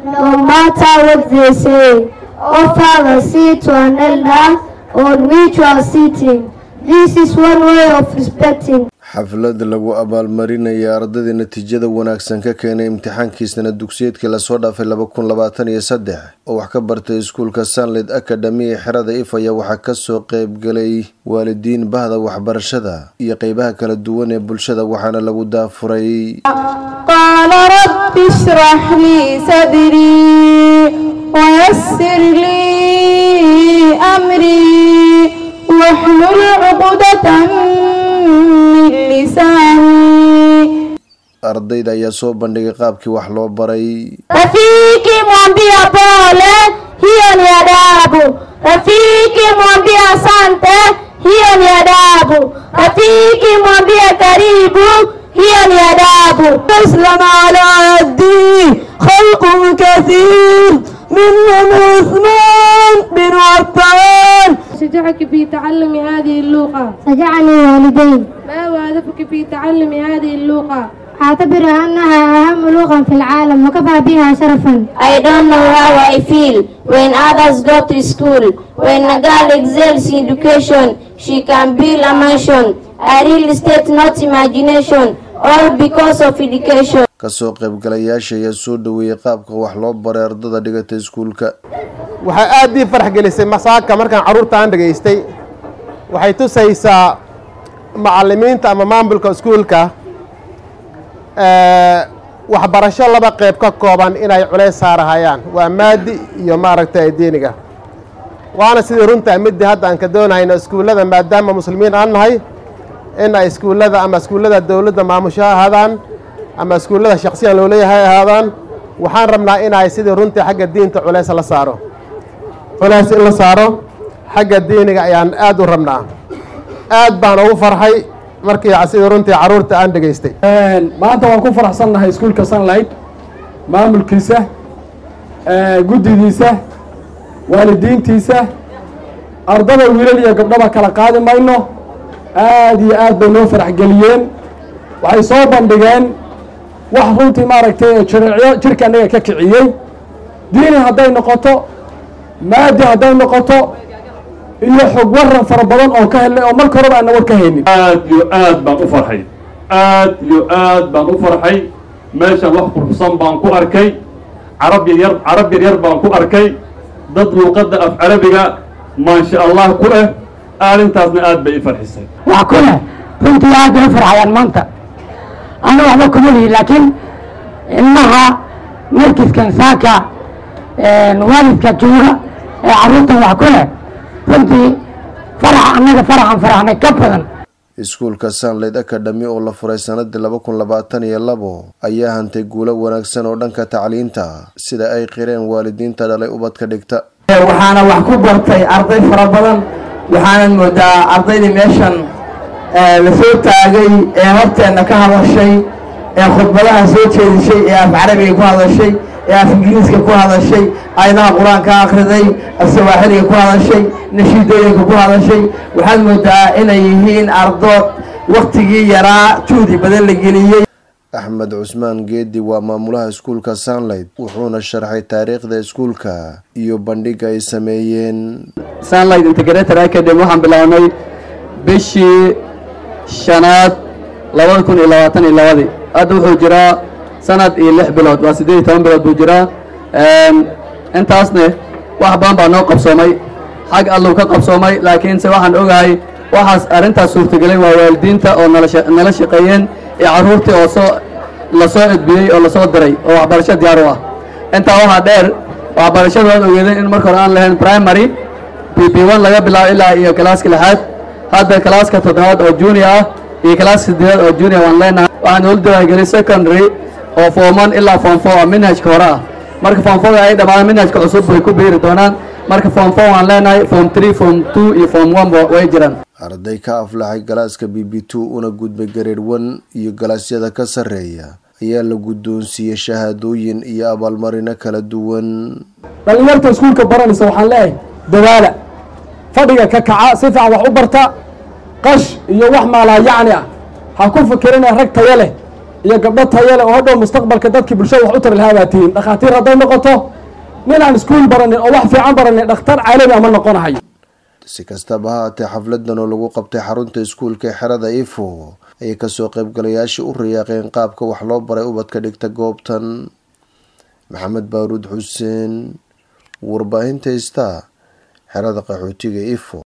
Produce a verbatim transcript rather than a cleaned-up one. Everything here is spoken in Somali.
no matter what they say. Offer a seat to an elder on which you are sitting. This is one way of respecting. xaflad lagu abaalmarinaya ardayda natiijada wanaagsan ka keenay imtixaankii sanad dugsiyeedkii la soo dhaafay laba kun labaatan iyo saddex oo wax ka bartay iskuulka Sunlight Academy ee xirada Ifaya waxa ka soo qayb galay waalidiin bahda waxbarashada iyo qaybaha kala duwan ee bulshada waxaana lagu daafuray qala rabbi ishrah li sadri wa yassir li amri wahlul 'uqdatan ardayda ayaa soo bandhigay qaabkii wax loo baray rafiki mwambia pole hiyo ni adabu rafiki mwambia asante hiyo ni adabu rafiki mwambia karibu hiyo ni adabu aslam ala addi khalqun kathir minhum Uthman bin Affan شجعك في تعلم هذه اللغة شجعني والدي ما هو هدفك في تعلم هذه اللغة أعتبر أنها أهم لغة في العالم وكفى بها شرفا I don't know how I feel when others go to school. When a girl excels in education, she can build a mansion, a real estate, not imagination, all because of education. kasoo qaybgalayaasha ayaa soo dhaweeyay qaabka wax loo baray ardayda dhigata iskuulka waxa aad ii farx gelisay masaaka markaan caruurta aan dhageystay waxay tusaysaa macallimiinta ama maamulka iskuulka ee waxbarasho laba qayb ka kooban inay culeys saarahayaan waa maadi iyo maaragtay diiniga waana sidii runta midda hadda aan ka doonayno iskuulada maadaama muslimiin aan nahay in ay iskuulada ama iskuulada dawladda maamusha ahaadaan ama iskuulada shakhsiyan loo leeyahay ahaadaan waxaan rabnaa in ay sidii runta xagga diinta culeys la saaro culeys in la saaro xagga diiniga ayaan aad u rabnaa aad baan ugu farxay markii sidii runtii caruurta aan dhageystay maanta waan ku faraxsannahay iskuulka Sunlight maamulkiisa guddigiisa waalidiintiisa ardada wiilal iyo gabdhaba kala qaadi mayno aad iyo aad bay noo farax geliyeen waxay soo bandhigeen wax runtii maaragtay jiricyo jirka anaga ka kiciyey diini hadday noqoto maadi hadday noqoto iyo xog waran fara badan oo ka helay oo marka hore aan war ka haynin aad iyo aad baan u farxay aad iyo aad baan u farxay meesha wax quruxsan baan ku arkay carab yar carab yar baan ku arkay dad luqadda af carabiga ma sha Allah ku ah aarintaasna aad bay farxisay waa kuna runtii aad bay farxayaan maanta ana waxba kuma lihi laakiin ilmaha markiskan saaka waalidka jooga ee caruurtan wax ku leh runtii farax annaga faraxan faraxnay ka badan iskuulka Sunlight Academy oo la furay sanadii laba kun labaatan iyo labo ayaa hantay guulo wanaagsan oo dhanka tacliinta sida ay qireen waalidiinta dhalay ubadka dhigta waxaana wax ku bartay arday fara badan waxaan moodaa ardaydii meeshan la soo taagay ee horteena ka hadashay ee khudbadaha soo jeedisay ee af carabiga ku hadashay ee af ingiriiska ku hadashay ayadaha quraanka akhriday af sawaaxiliga ku hadashay nashiidooyinka ku hadashay waxaan moodaa inay yihiin ardood waqtigii yaraa juhdi badan la geliyey Ahmed Usman Geedi waa maamulaha iskuulka Sunlight wuxuuna sharxay taariikhda iskuulka iyo bandhiga ay sameeyeen Sunlight Integrated Academy waxaan bilaabnay bishii shanaad laba kun iyo labaatan iyo laba hadda wuxuu jiraa sanad iyo lix bilood waa siddeed iyo toban bilood buu jiraa intaasna wax badan baa noo qabsoomay xag allow ka qabsoomay laakiin se waxaan ogahay waxaas arrintaas suurtagelay waa waalidiinta oo nala shaqeeyeen ee caruurtii oo soo la soo edbiyey oo la soo diray oo waxbarasho diyaar u ah intaa waxaa dheer waxbarashada waad ogeedeen in marka hore aan lahayn primary P P one laga bilaabo ilaa iyo kalaaska lixaad hadda kalaaska toddobaad oo junior ah iyo kalaaska siddeedaad oo junior waan leenahay waxaan ula diiwaangeliyey secondary oo form one ilaa form four oo manhajka hore ah marka form four ay dhammaan manhajka cusub bay ku biiri doonaan marka form four waan leenahay form three form two iyo form one way jiraan arday ka aflaxay galaaska B B two una gudbay grade one iyo galaasyada ka sareeya ayaa la guddoonsiiyay shahaadooyin iyo abaalmarino kala duwan dhalinyarta iskuulka baranaysa waxaan leeyahay dadaala fadhiga ka kaca si fiican wax u barta qash iyo wax maalaa yacni ah ha ku fikirina rag tayo leh iyo gabdho tayo leh oo hadhow mustaqbalka dadkii bulshada wax u tari lahaa baa tihiin. dhakhaatiir hadday noqoto nin aan iskuul baranin oo wax fiican baranin dhakhtar caalami ama noqonahayo. si kastaba ha haatee xafladan oo lagu qabtay xarunta iskuulka ee xerada ifo ayay kasoo qaybgalayaashii u riyaaqeen qaabka wax loo baray ubadka dhigta goobtan. maxamed baaruud xuseen, warbaahinta Star, xerada qaxootiga ifo.